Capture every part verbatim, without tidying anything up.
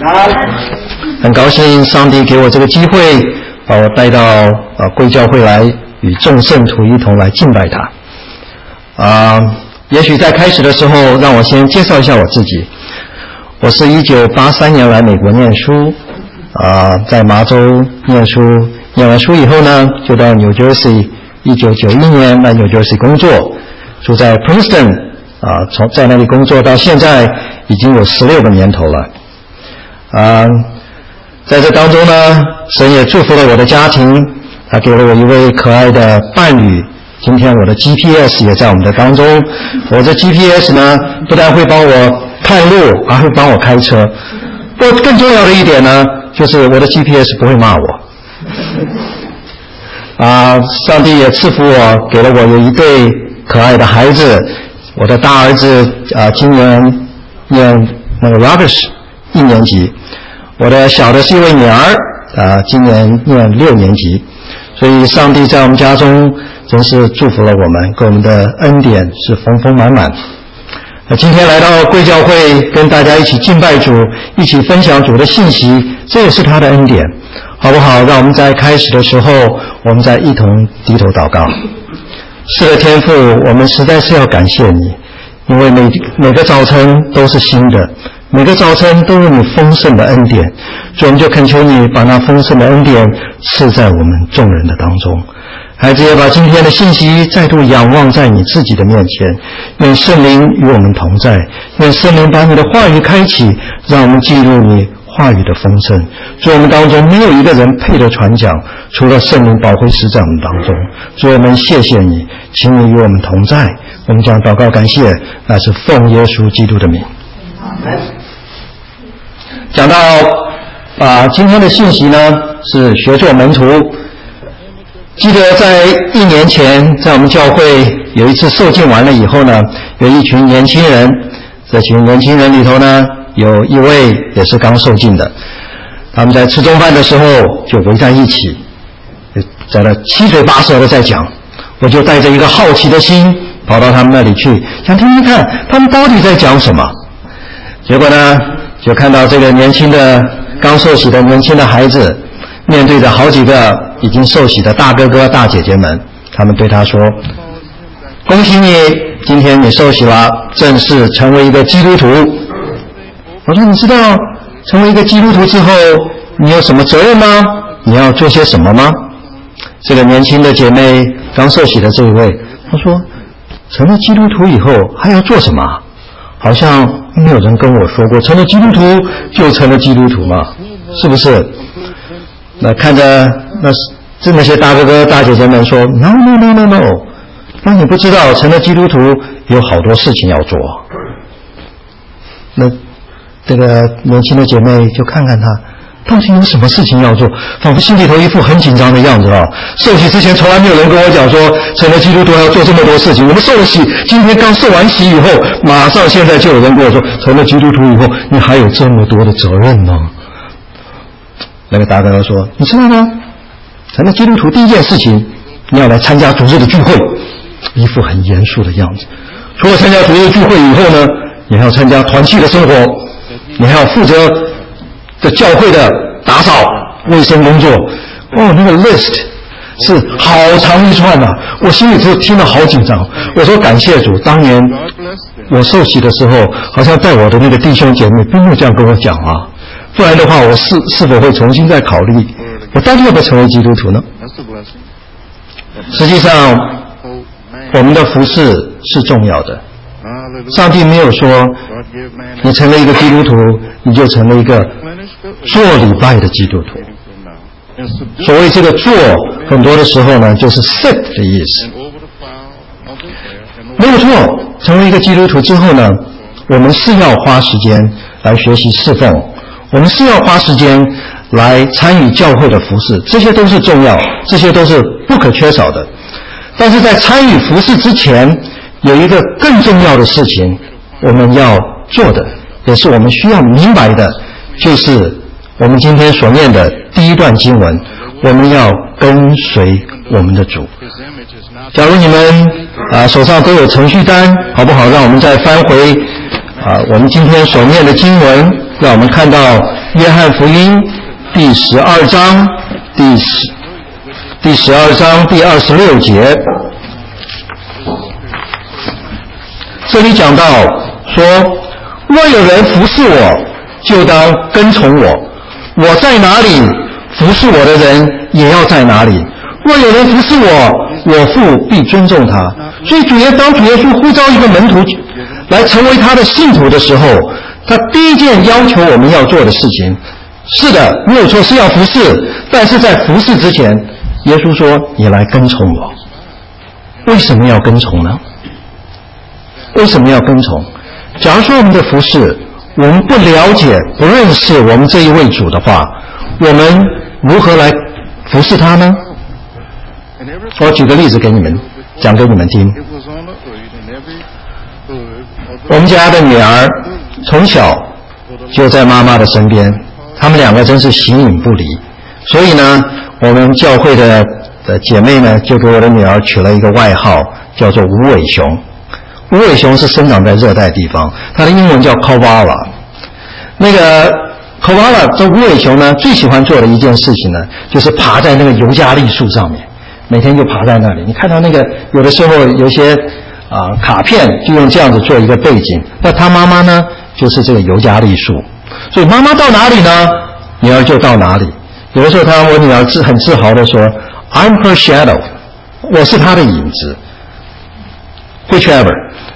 很高兴上帝给我这个机会，把我带到啊贵教会来，与众圣徒一同来敬拜他。啊，也许在开始的时候，让我先介绍一下我自己。我是一九八三年来美国念书，啊，在麻州念书，念完书以后呢，就到 New Jersey， 一九九一年来 New Jersey 工作，住在 Princeton， 啊，从在那里工作到现在已经有十六个年头了。啊，在这当中呢，神也祝福了我的家庭，他给了我一位可爱的伴侣。今天我的 G P S 也在我们的当中，我的 G P S 呢，不但会帮我看路，还会帮我开车。不过更重要的一点呢，就是我的 G P S 不会骂我。啊，上帝也赐福我，给了我有一对可爱的孩子。我的大儿子啊，今年念那个 Rubbish 一年级，我的小的是一位女儿，啊，今年念六年级。所以上帝在我们家中真是祝福了我们，给我们的恩典是丰丰满满。那今天来到贵教会，跟大家一起敬拜主，一起分享主的信息，这也是他的恩典，好不好？让我们在开始的时候，我们再一同低头祷告。是的，天父，我们实在是要感谢你，因为每每个早晨都是新的，每个早晨都有你丰盛的恩典，所以我们就恳求你把那丰盛的恩典赐在我们众人的当中。孩子也把今天的信息再度仰望在你自己的面前，愿圣灵与我们同在，愿圣灵把你的话语开启，让我们进入你话语的丰盛。所以我们当中没有一个人配得传讲，除了圣灵保惠师在我们当中。所以我们谢谢你，请你与我们同在。我们将祷告感谢，那是奉耶稣基督的名。讲到啊，今天的信息呢是学做门徒。记得在一年前，在我们教会有一次受浸完了以后呢，有一群年轻人，这群年轻人里头呢，有一位也是刚受浸的，他们在吃中饭的时候就围在一起，在那七嘴八舌的在讲，我就带着一个好奇的心跑到他们那里去，想听听看他们到底在讲什么。结果呢，就看到这个年轻的刚受洗的年轻的孩子，面对着好几个已经受洗的大哥哥大姐姐们，他们对他说，恭喜你，今天你受洗了，正式成为一个基督徒。我说，你知道成为一个基督徒之后你有什么责任吗？你要做些什么吗？这个年轻的姐妹刚受洗的这一位，她说，成了基督徒以后还要做什么？好像没有人跟我说过成了基督徒就成了基督徒嘛，是不是？那看着那是那些大哥哥大姐姐们说 no no no no no， 那你不知道成了基督徒有好多事情要做。那这个年轻的姐妹就看看他到底有什么事情要做，仿佛心里头一副很紧张的样子啊！受洗之前从来没有人跟我讲说成了基督徒要做这么多事情，我们受了洗，今天刚受完洗以后，马上现在就有人跟我说成了基督徒以后你还有这么多的责任呢。那个大哥哥说，你知道吗？成了基督徒第一件事情，你要来参加主日的聚会，一副很严肃的样子。除了参加主日聚会以后呢，你还要参加团契的生活，你还要负责的教会的打扫卫生工作。哦，那个 list 是好长一串啊，我心里头听了好紧张。我说感谢主，当年我受洗的时候，好像带我的那个弟兄姐妹并没有这样跟我讲啊，不然的话我是是否会重新再考虑我到底要不要成为基督徒呢？实际上我们的服事是重要的，上帝没有说你成了一个基督徒你就成了一个做礼拜的基督徒。所谓这个做很多的时候呢就是 sit 的意思。没有错，成为一个基督徒之后呢，我们是要花时间来学习侍奉，我们是要花时间来参与教会的服事，这些都是重要，这些都是不可缺少的。但是在参与服事之前，有一个更重要的事情我们要做的，也是我们需要明白的，就是我们今天所念的第一段经文，我们要跟随我们的主。假如你们啊手上都有程序单，好不好？让我们再翻回啊我们今天所念的经文，让我们看到约翰福音第十二章第十第十二章第二十六节，这里讲到说，若有人服侍我，就当跟从我，我在哪里，服侍我的人也要在哪里。若有人服侍我，我父必尊重他。所以主耶当主耶稣呼召一个门徒来成为他的信徒的时候，他第一件要求我们要做的事情，是的，没有错，是要服侍。但是在服侍之前，耶稣说你来跟从我。为什么要跟从呢？为什么要跟从？假如说我们的服侍我们不了解不认识我们这一位主的话，我们如何来服侍他呢？我举个例子给你们讲给你们听。我们家的女儿从小就在妈妈的身边，她们两个真是形影不离。所以呢，我们教会的的姐妹呢，就给我的女儿取了一个外号，叫做无尾熊。无尾熊是生长在热带地方，它的英文叫 koala。那个 koala 这无尾熊呢，最喜欢做的一件事情呢，就是爬在那个尤加利树上面，每天就爬在那里。你看到那个有的时候有些啊、呃、卡片就用这样子做一个背景，那他妈妈呢就是这个尤加利树，所以妈妈到哪里呢，女儿就到哪里。有的时候他我女儿自很自豪的说 I'm her shadow， 我是她的影子 whichever。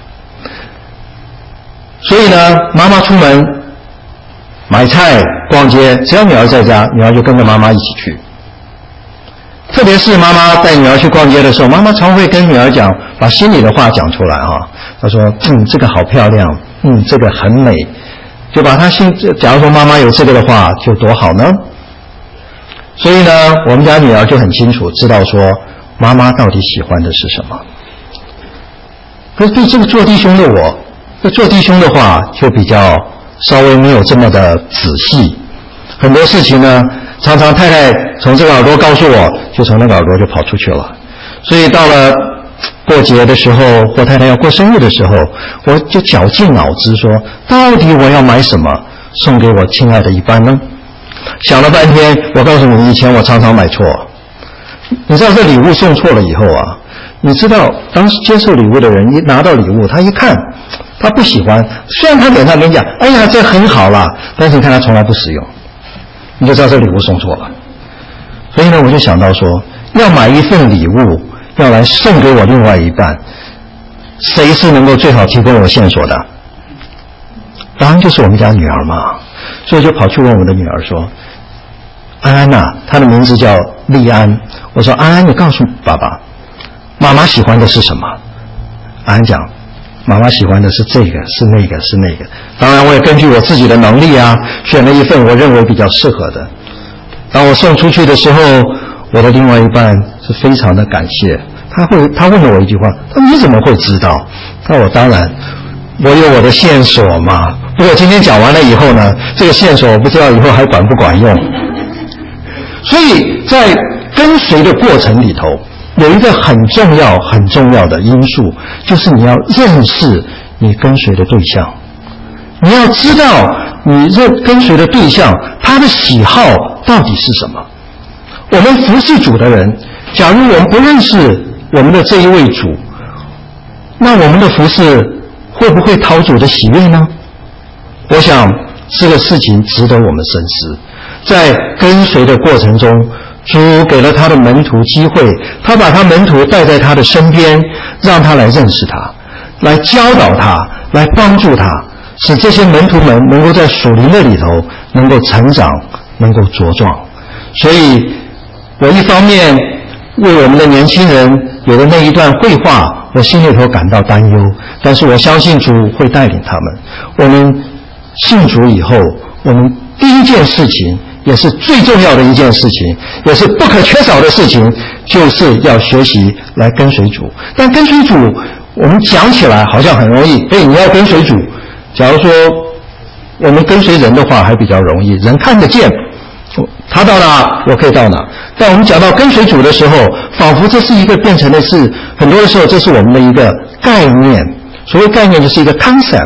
所以呢，妈妈出门买菜逛街，只要女儿在家，女儿就跟着妈妈一起去。特别是妈妈带女儿去逛街的时候，妈妈常会跟女儿讲，把心里的话讲出来哈。她说嗯这个好漂亮，嗯这个很美，就把她心假如说妈妈有这个的话就多好呢。所以呢，我们家女儿就很清楚知道说妈妈到底喜欢的是什么。可是对这个做弟兄的我，这做弟兄的话就比较稍微没有这么的仔细，很多事情呢常常太太从这个耳朵告诉我，就从那个耳朵就跑出去了。所以到了过节的时候或太太要过生日的时候，我就绞尽脑汁说到底我要买什么送给我亲爱的一半呢？想了半天，我告诉你，以前我常常买错。你知道这礼物送错了以后啊，你知道当时接受礼物的人一拿到礼物，他一看他不喜欢，虽然他脸上跟你讲哎呀这很好啦，但是你看他从来不使用，你就知道这礼物送错了。所以呢，我就想到说要买一份礼物要来送给我另外一半，谁是能够最好提供我线索的？当然就是我们家女儿嘛。所以就跑去问我的女儿说，安安啊，她的名字叫丽安。我说安安，你告诉爸爸妈妈喜欢的是什么？安安讲妈妈喜欢的是这个是那个是那个。当然我也根据我自己的能力啊，选了一份我认为比较适合的。当我送出去的时候，我的另外一半是非常的感谢，他会他问了我一句话，他说你怎么会知道？他说我当然我有我的线索嘛。不过今天讲完了以后呢，这个线索我不知道以后还管不管用。所以在跟随的过程里头，有一个很重要很重要的因素，就是你要认识你跟随的对象，你要知道你认跟随的对象他的喜好到底是什么。我们服侍主的人，假如我们不认识我们的这一位主，那我们的服侍会不会讨主的喜悦呢？我想这个事情值得我们深思。在跟随的过程中，主给了他的门徒机会，他把他门徒带在他的身边，让他来认识他，来教导他，来帮助他，使这些门徒们能够在属灵的里头能够成长，能够茁壮。所以我一方面为我们的年轻人有的那一段绘画，我心里头感到担忧，但是我相信主会带领他们。我们信主以后，我们第一件事情也是最重要的一件事情，也是不可缺少的事情，就是要学习来跟随主。但跟随主我们讲起来好像很容易，哎，你要跟随主，假如说我们跟随人的话还比较容易，人看得见，他到哪我可以到哪。但我们讲到跟随主的时候，仿佛这是一个变成的是很多的时候，这是我们的一个概念。所谓概念就是一个 concept，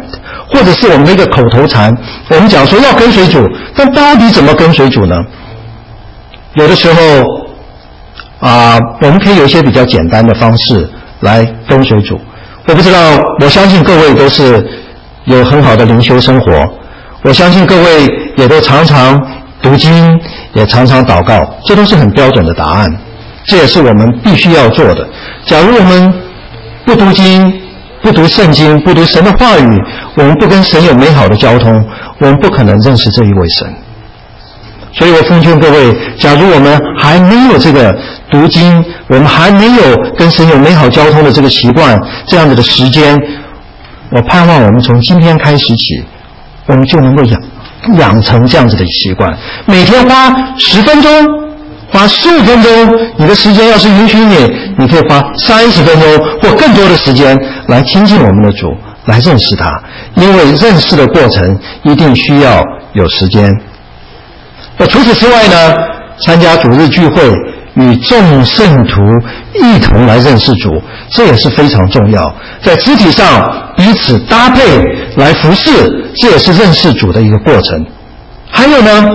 或者是我们的一个口头禅，我们讲说要跟随主，但到底怎么跟随主呢？有的时候啊、呃，我们可以有一些比较简单的方式来跟随主。我不知道，我相信各位都是有很好的灵修生活，我相信各位也都常常读经，也常常祷告，这都是很标准的答案，这也是我们必须要做的。假如我们不读经，不读圣经，不读神的话语，我们不跟神有美好的交通，我们不可能认识这一位神。所以我奉劝各位，假如我们还没有这个读经，我们还没有跟神有美好交通的这个习惯，这样子的时间，我盼望我们从今天开始起，我们就能够养养成这样子的习惯。每天花十分钟，花十五分钟，你的时间要是允许你，你可以花三十分钟或更多的时间来亲近我们的主，来认识他。因为认识的过程一定需要有时间。那除此之外呢，参加主日聚会，与众圣徒一同来认识主，这也是非常重要。在肢体上彼此搭配来服侍，这也是认识主的一个过程。还有呢，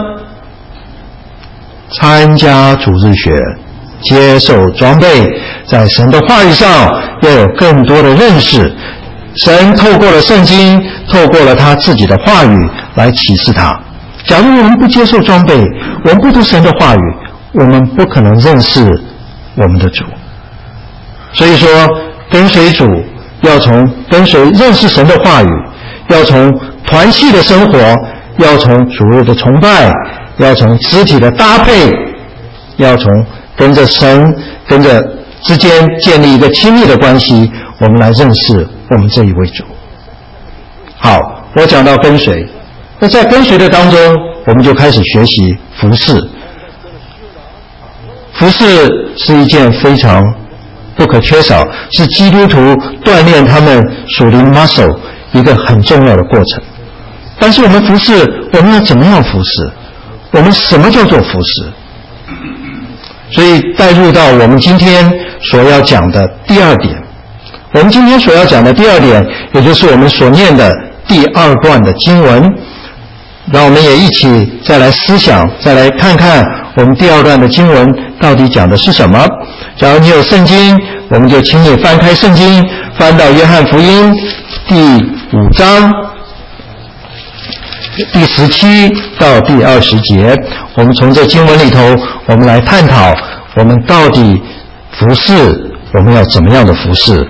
参加主日学，接受装备，在神的话语上要有更多的认识。神透过了圣经，透过了他自己的话语来启示他。假如我们不接受装备，我们不读神的话语，我们不可能认识我们的主。所以说，跟随主要从跟随认识神的话语，要从团契的生活，要从主日的崇拜，要从肢体的搭配，要从跟着神跟着之间建立一个亲密的关系，我们来认识我们这一位主。好，我讲到跟随，那在跟随的当中，我们就开始学习服侍。服侍是一件非常不可缺少，是基督徒锻炼他们属灵 muscle 一个很重要的过程。但是我们服侍，我们要怎么样服侍？我们什么叫做服侍？所以带入到我们今天所要讲的第二点，我们今天所要讲的第二点，也就是我们所念的第二段的经文，让我们也一起再来思想，再来看看我们第二段的经文到底讲的是什么。假如你有圣经，我们就请你翻开圣经，翻到约翰福音第五章第十七到第二十节，我们从这经文里头，我们来探讨我们到底服侍，我们要怎么样的服侍。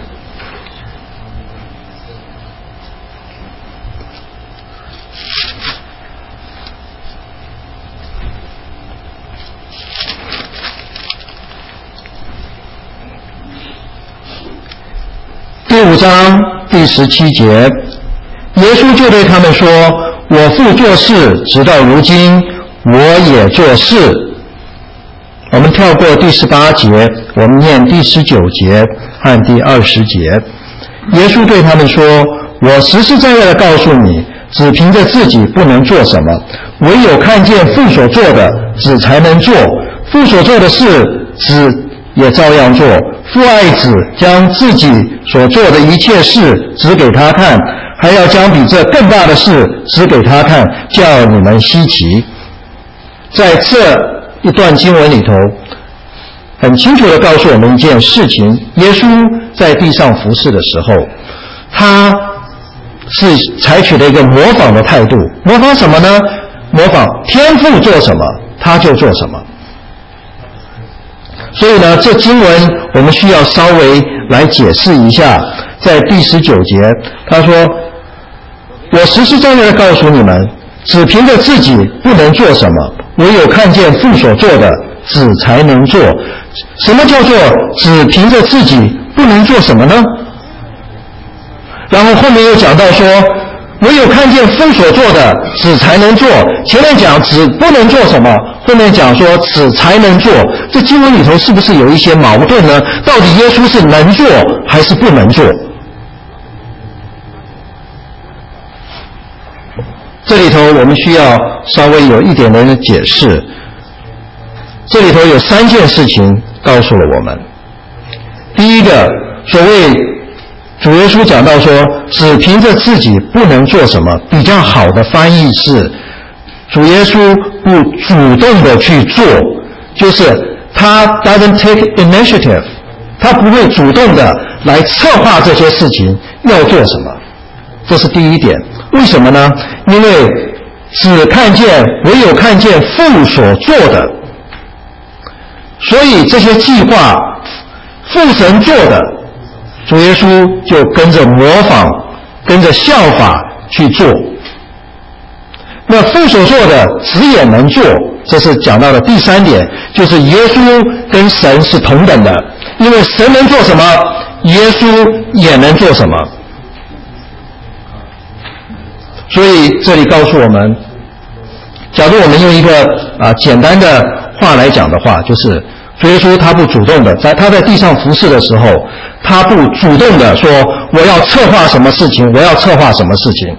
第五章第十七节，耶稣就对他们说，我父做事直到如今，我也做事。我们跳过第十八节，我们念第十九节和第二十节。耶稣对他们说，我实实在在的告诉你，只凭着自己不能做什么，唯有看见父所做的，子才能做。父所做的事，子也照样做。父爱子，将自己所做的一切事指给他看，还要将比这更大的事指给他看，叫你们稀奇。在这一段经文里头，很清楚地告诉我们一件事情，耶稣在地上服侍的时候，他是采取了一个模仿的态度。模仿什么呢？模仿天父做什么，他就做什么。所以呢，这经文我们需要稍微来解释一下。在第十九节，他说，我实实在在的告诉你们，只凭着自己不能做什么，唯有看见父所做的，子才能做。什么叫做只凭着自己不能做什么呢？然后后面又讲到说，唯有看见父所做的，子才能做。前面讲子不能做什么，后面讲说子才能做。这经文里头是不是有一些矛盾呢？到底耶稣是能做还是不能做？这里头我们需要稍微有一点点的解释。这里头有三件事情告诉了我们。第一个，所谓主耶稣讲到说，只凭着自己不能做什么，比较好的翻译是，主耶稣不主动的去做，就是他 doesn't take initiative， 他不会主动的来策划这些事情要做什么，这是第一点。为什么呢？因为只看见唯有看见父所做的，所以这些计划父神做的，主耶稣就跟着模仿，跟着效法去做。那父所做的子也能做，这是讲到的第三点，就是耶稣跟神是同等的，因为神能做什么，耶稣也能做什么。所以这里告诉我们，假如我们用一个啊简单的话来讲的话，就是主耶稣他不主动的，在他在地上服侍的时候，他不主动的说我要策划什么事情，我要策划什么事情。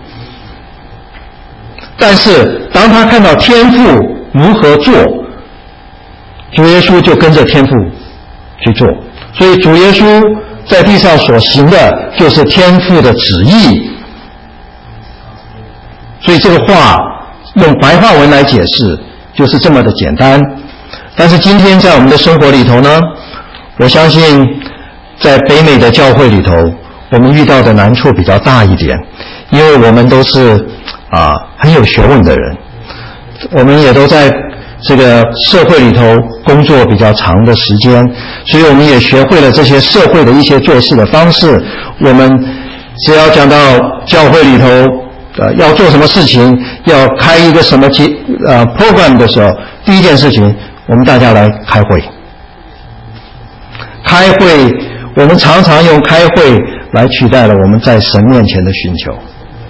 但是当他看到天父如何做，主耶稣就跟着天父去做。所以主耶稣在地上所行的就是天父的旨意。所以这个话用白话文来解释就是这么的简单。但是今天在我们的生活里头呢，我相信在北美的教会里头，我们遇到的难处比较大一点，因为我们都是啊很有学问的人，我们也都在这个社会里头工作比较长的时间，所以我们也学会了这些社会的一些做事的方式。我们只要讲到教会里头呃要做什么事情，要开一个什么节呃 program 的时候，第一件事情我们大家来开会。开会，我们常常用开会来取代了我们在神面前的寻求。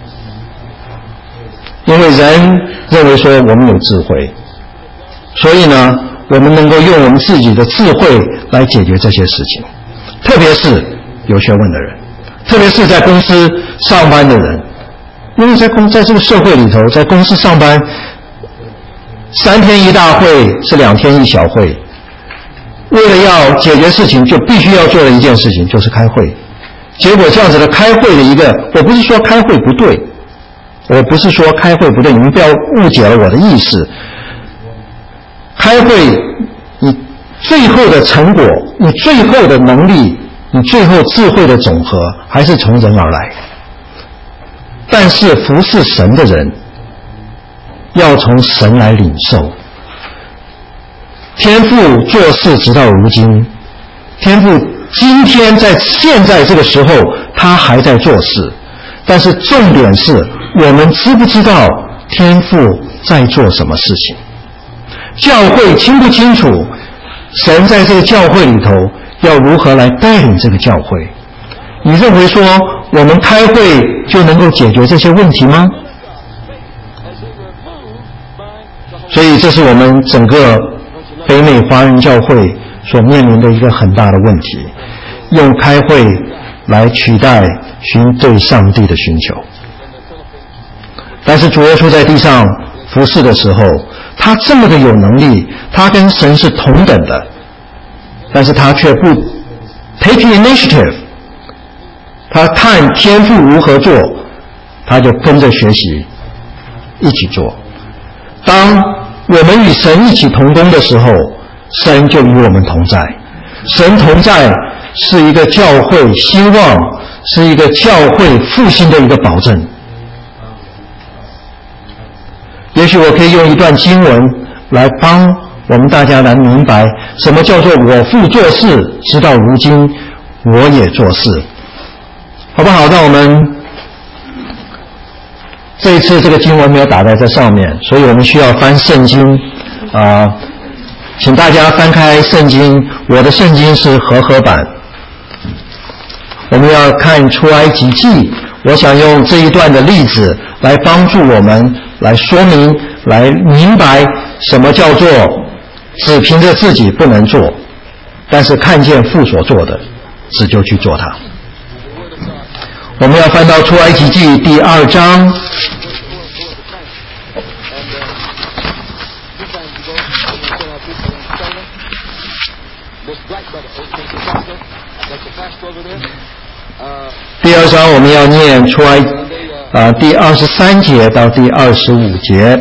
因为人认为说我们有智慧，所以呢，我们能够用我们自己的智慧来解决这些事情。特别是有学问的人，特别是在公司上班的人，因为在公在这个社会里头，在公司上班，三天一大会是两天一小会。为了要解决事情，就必须要做的一件事情就是开会。结果这样子的开会的一个，我不是说开会不对，我不是说开会不对，你们不要误解了我的意思。开会，你最后的成果，你最后的能力，你最后智慧的总和，还是从人而来。但是服侍神的人，要从神来领受。天父做事直到如今，天父今天在现在这个时候他还在做事，但是重点是我们知不知道天父在做什么事情，教会清不清楚神在这个教会里头要如何来带领这个教会。你认为说我们开会就能够解决这些问题吗？所以这是我们整个北美华人教会所面临的一个很大的问题，用开会来取代寻对上帝的寻求。但是主耶稣在地上服侍的时候，他这么的有能力，他跟神是同等的，但是他却不 take initiative， 他看天父如何做，他就跟着学习一起做。当我们与神一起同工的时候，神就与我们同在。神同在是一个教会兴旺，是一个教会复兴的一个保证。也许我可以用一段经文来帮我们大家来明白什么叫做我父做事，直到如今我也做事，好不好？让我们这一次这个经文没有打在这上面，所以我们需要翻圣经啊、呃，请大家翻开圣经，我的圣经是和合版。我们要看出埃及记，我想用这一段的例子来帮助我们来说明，来明白什么叫做只凭着自己不能做，但是看见父所做的，只就去做它。我们要翻到出埃及记第二章。 第二章我们要念出来啊、呃，第二十三节到第二十五节。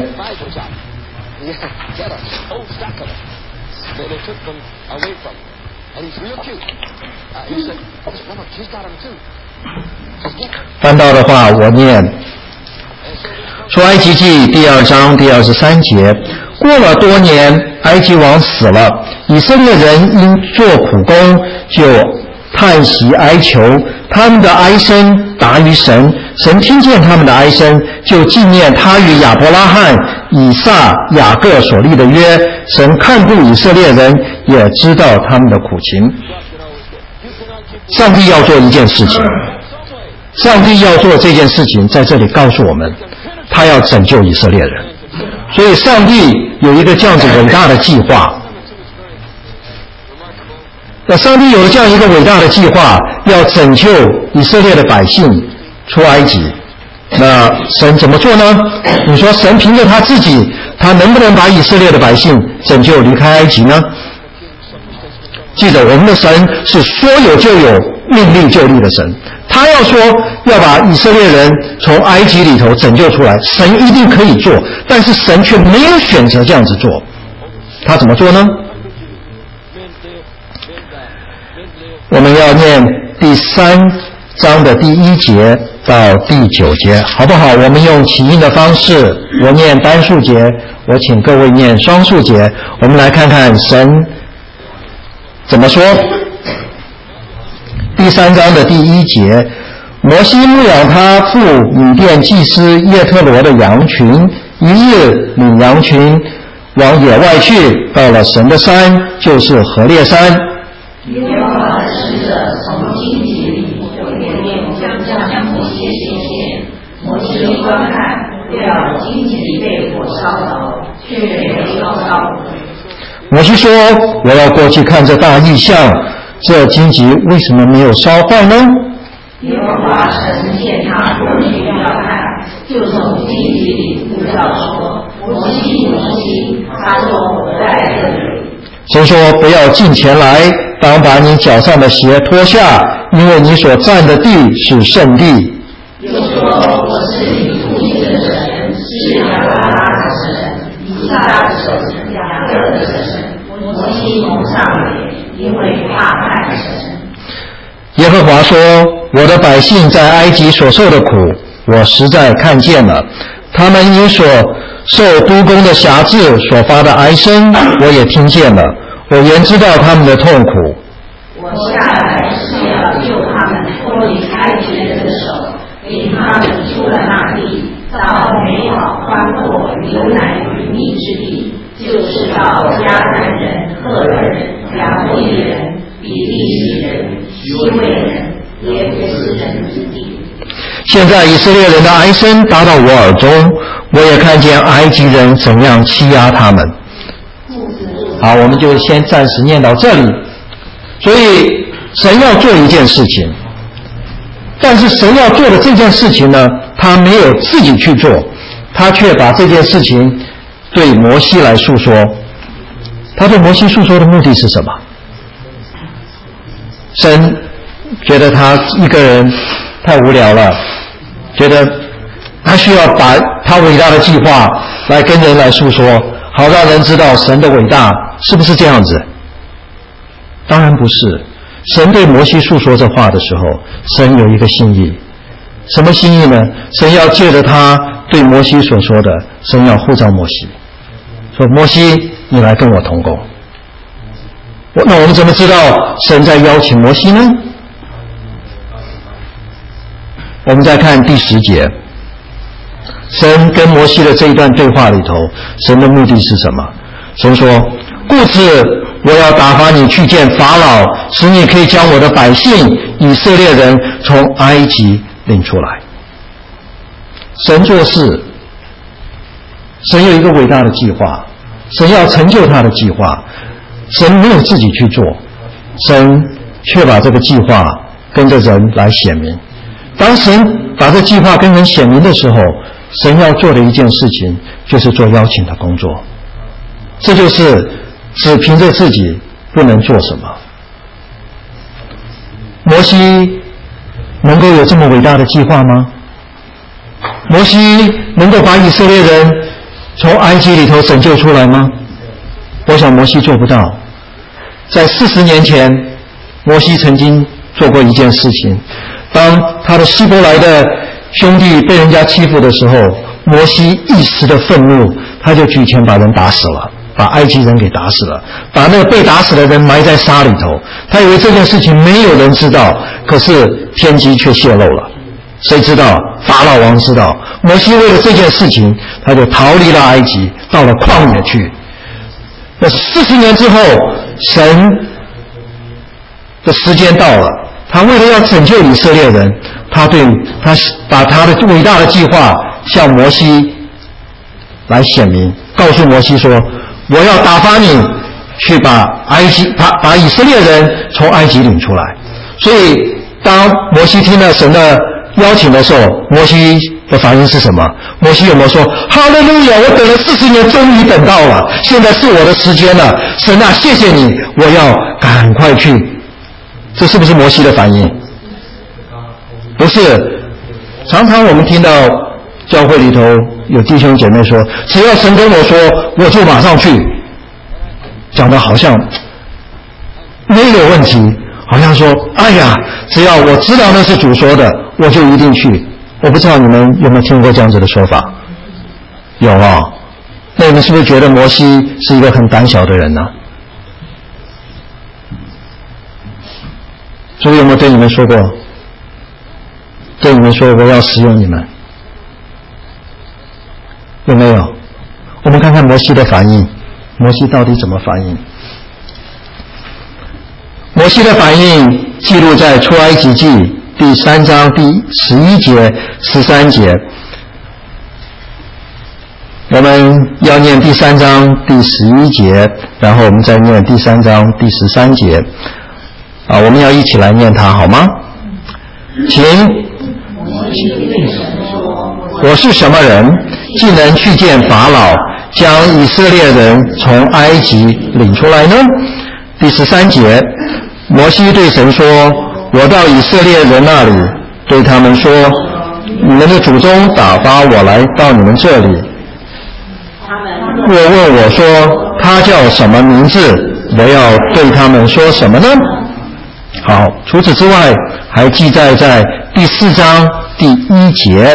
翻到的话，我念出埃及记第二章第二十三节。过了多年，埃及王死了，以色列人因做苦工，就叹息哀求，他们的哀声达于神，神听见他们的哀声，就纪念他与亚伯拉罕、以撒、雅各所立的约。神看顾以色列人，也知道他们的苦情。上帝要做一件事情，上帝要做这件事情，在这里告诉我们，他要拯救以色列人。所以上帝有一个这样子伟大的计划。那上帝有了这样一个伟大的计划，要拯救以色列的百姓出埃及。那神怎么做呢？你说神凭着他自己，他能不能把以色列的百姓拯救离开埃及呢？记得我们的神是说有就有，命立就立的神。他要说要把以色列人从埃及里头拯救出来，神一定可以做，但是神却没有选择这样子做。他怎么做呢？我们要念第三章的第一节到第九节，好不好？我们用起音的方式，我念单数节，我请各位念双数节。我们来看看神怎么说。第三章的第一节，摩西牧养他父米甸祭司叶特罗的羊群，一日领羊群往野外去，到了神的山，就是何烈山。 耶和华的使者从荆棘里有烈焰将向摩西显现，摩西观看，料荆棘被火烧着，却没烧到。 摩西说：“我要过去看这大异象，这荆棘为什么没有烧坏呢？” 耶和华神见他过去要看，就从荆棘里呼叫说：“摩西，摩西！”他说：“我在这里。” 神说：“不要近前来，当把你脚上的鞋脱下，因为你所站的地是圣地。” 又说：“我是你父亲的神，是亚伯拉罕的神，以撒的神，雅各的神。”摩西蒙上脸，因为怕看神。 耶和华说：“我的百姓在埃及所受的苦，我实在看见了；他们因所受督工的辖制所发的哀声，我也听见了。我原知道他们的痛苦。 我下来是要救他们脱离埃及人的手，领他们出了那地，到美好宽阔、流奶与蜜之地，就是到迦南人、赫人、亚摩利人、比利洗人、希未人、耶布斯人之地。 现在以色列人的哀声达到我耳中，我也看见埃及人怎样欺压他们。”好，我们就先暂时念到这里。所以神要做一件事情，但是神要做的这件事情呢，他没有自己去做，他却把这件事情对摩西来诉说。他对摩西诉说的目的是什么？神觉得他一个人太无聊了，觉得他需要把他伟大的计划来跟人来诉说，好让人知道神的伟大，是不是这样子？当然不是。神对摩西诉说这话的时候，神有一个心意。什么心意呢？神要借着他对摩西所说的，神要呼召摩西，说摩西，你来跟我同工。那我们怎么知道神在邀请摩西呢？我们再看第十节，神跟摩西的这一段对话里头，神的目的是什么？神说：“故此我要打发你去见法老，使你可以将我的百姓以色列人从埃及领出来。”神做事，神有一个伟大的计划，神要成就他的计划，神没有自己去做，神却把这个计划跟着人来显明。当神把这计划跟人显明的时候，神要做的一件事情就是做邀请的工作。这就是只凭着自己不能做什么。摩西能够有这么伟大的计划吗？摩西能够把以色列人从埃及里头拯救出来吗？我想摩西做不到。在四十年前，摩西曾经做过一件事情，当他的希伯来的兄弟被人家欺负的时候，摩西一时的愤怒，他就举拳把人打死了，把埃及人给打死了，把那个被打死的人埋在沙里头。他以为这件事情没有人知道，可是天机却泄露了。谁知道？法老王知道。摩西为了这件事情，他就逃离了埃及，到了旷野去。那四十年之后，神的时间到了，他为了要拯救以色列人，他对他把他的伟大的计划向摩西来显明，告诉摩西说：我要打发你去把埃及把把以色列人从埃及领出来。所以当摩西听了神的邀请的时候，摩西的反应是什么？摩西有没有说哈利路亚，我等了四十年终于等到了，现在是我的时间了，神啊谢谢你，我要赶快去。这是不是摩西的反应？不是。常常我们听到教会里头有弟兄姐妹说，只要神跟我说我就马上去，讲得好像没有问题，好像说哎呀只要我知道那是主说的我就一定去。我不知道你们有没有听过这样子的说法？有啊。那你们是不是觉得摩西是一个很胆小的人呢？主有没有对你们说过？对你们说我要使用你们？有没有？我们看看摩西的反应，摩西到底怎么反应？摩西的反应记录在出埃及记第三章第十一节、十三节。我们要念第三章第十一节，然后我们再念第三章第十三节。啊，我们要一起来念它，好吗？请。我是什么人，竟能去见法老，将以色列人从埃及领出来呢？第十三节，摩西对神说：我到以色列人那里，对他们说，你们的祖宗打发我来到你们这里。若问我说他叫什么名字，我要对他们说什么呢？好，除此之外还记载在第四章第一节。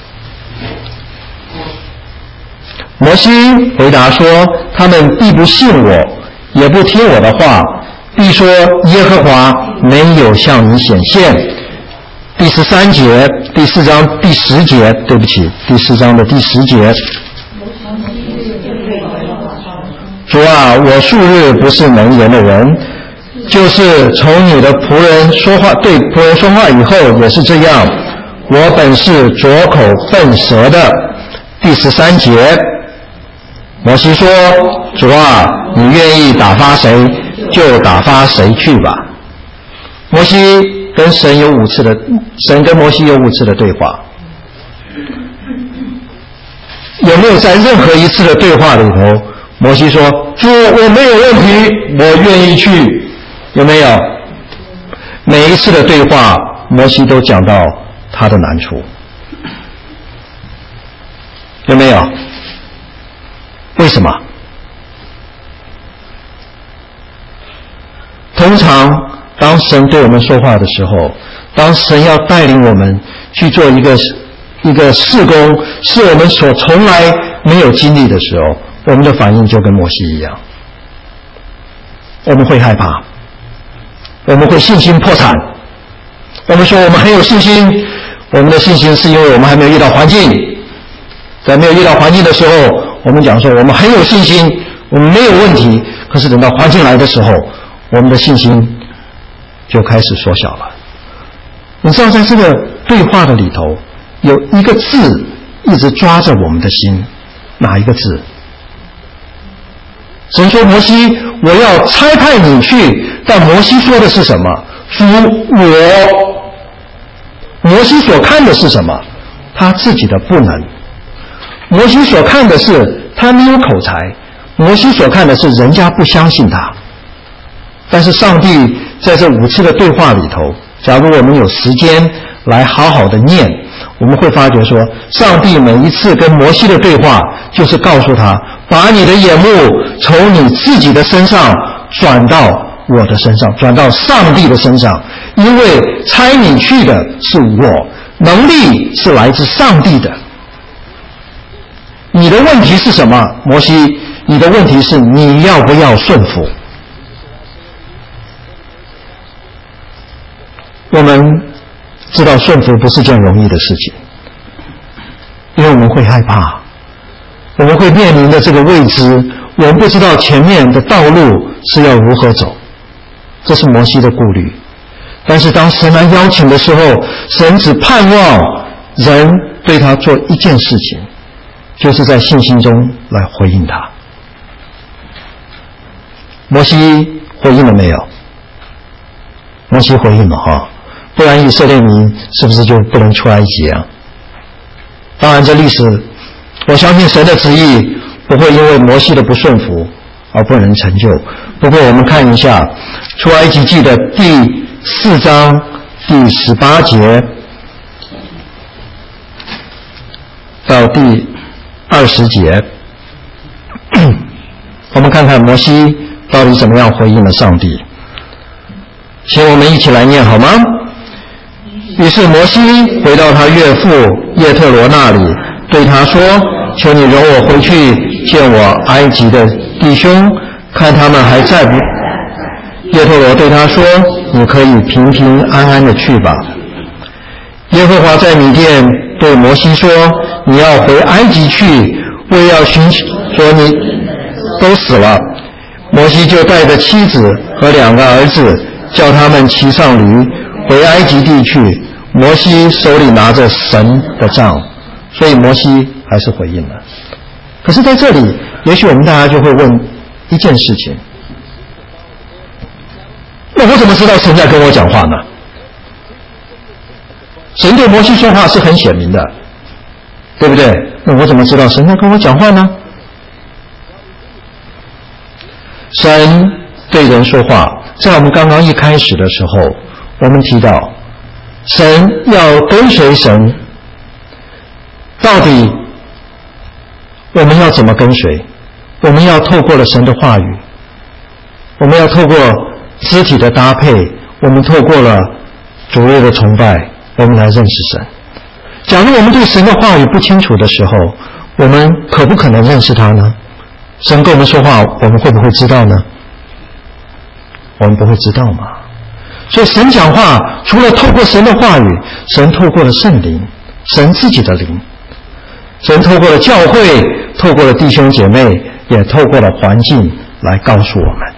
摩西回答说，他们必不信我，也不听我的话，必说耶和华没有向你显现。第十三节，第四章第十节，对不起，第四章的第十节。主啊，我素日不是能言的人，就是从你的仆人说话，对仆人说话以后也是这样。我本是拙口笨舌的。第十三节，摩西说：主啊，你愿意打发谁就打发谁去吧。摩西跟神有五次的，神跟摩西有五次的对话。有没有在任何一次的对话里头，摩西说：主，我没有问题，我愿意去？有没有？每一次的对话，摩西都讲到他的难处，有没有？为什么？通常当神对我们说话的时候，当神要带领我们去做一个一个事工，是我们所从来没有经历的时候，我们的反应就跟摩西一样，我们会害怕，我们会信心破产。我们说我们很有信心，我们的信心是因为我们还没有遇到环境，在没有遇到环境的时候，我们讲说我们很有信心，我们没有问题，可是等到环境来的时候，我们的信心就开始缩小了。你知道在这个对话的里头，有一个字一直抓着我们的心，哪一个字？神说摩西，我要差派你去，但摩西说的是什么？主，我。摩西所看的是什么？他自己的不能。摩西所看的是他没有口才，摩西所看的是人家不相信他。但是上帝在这五次的对话里头，假如我们有时间来好好的念，我们会发觉说，上帝每一次跟摩西的对话，就是告诉他，把你的眼目从你自己的身上转到我的身上，转到上帝的身上，因为差你去的是我，能力是来自上帝的。你的问题是什么，摩西？你的问题是你要不要顺服？我们知道顺服不是件容易的事情，因为我们会害怕，我们会面临的这个未知，我们不知道前面的道路是要如何走，这是摩西的顾虑。但是当神来邀请的时候，神只盼望人对他做一件事情，就是在信心中来回应他。摩西回应了没有？摩西回应了哈，不然以色列民是不是就不能出埃及啊？当然这历史，我相信神的旨意不会因为摩西的不顺服而不能成就。不过我们看一下出埃及记的第四章第十八节到第二十节，我们看看摩西到底怎么样回应了上帝。请我们一起来念好吗？于是摩西回到他岳父叶特罗那里，对他说，求你容我回去见我埃及的弟兄，看他们还在不。叶特罗对他说，你可以平平安安的去吧。耶和华在米甸对摩西说，你要回埃及去，为要寻说你都死了。摩西就带着妻子和两个儿子，叫他们骑上驴回埃及地去。摩西手里拿着神的杖，所以摩西还是回应了。可是在这里，也许我们大家就会问一件事情，那我怎么知道神在跟我讲话呢？神对摩西说话是很显明的，对不对？那我怎么知道神在跟我讲话呢？神对人说话，在我们刚刚一开始的时候，我们提到神要跟随神，到底我们要怎么跟随？我们要透过了神的话语，我们要透过肢体的搭配，我们透过了主日的崇拜，我们来认识神。假如我们对神的话语不清楚的时候，我们可不可能认识他呢？神跟我们说话，我们会不会知道呢？我们不会知道嘛。所以神讲话，除了透过神的话语，神透过了圣灵，神自己的灵，神透过了教会，透过了弟兄姐妹，也透过了环境来告诉我们。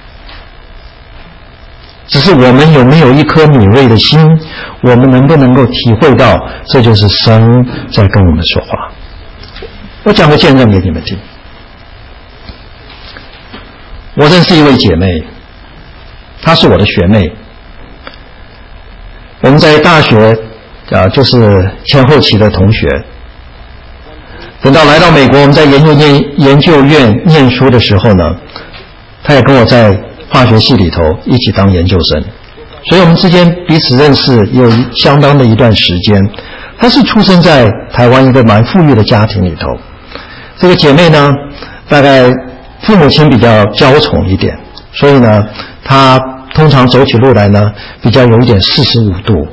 只是我们有没有一颗敏锐的心，我们能不能够体会到，这就是神在跟我们说话。我讲个见证给你们听。我认识一位姐妹，她是我的学妹，我们在大学啊，就是前后期的同学。等到来到美国，我们在研究院研究院念书的时候呢，她也跟我在化学系里头一起当研究生，所以我们之间彼此认识也有相当的一段时间。她是出生在台湾一个蛮富裕的家庭里头，这个姐妹呢，大概父母亲比较娇宠一点，所以呢，她通常走起路来呢，比较有一点四十五度。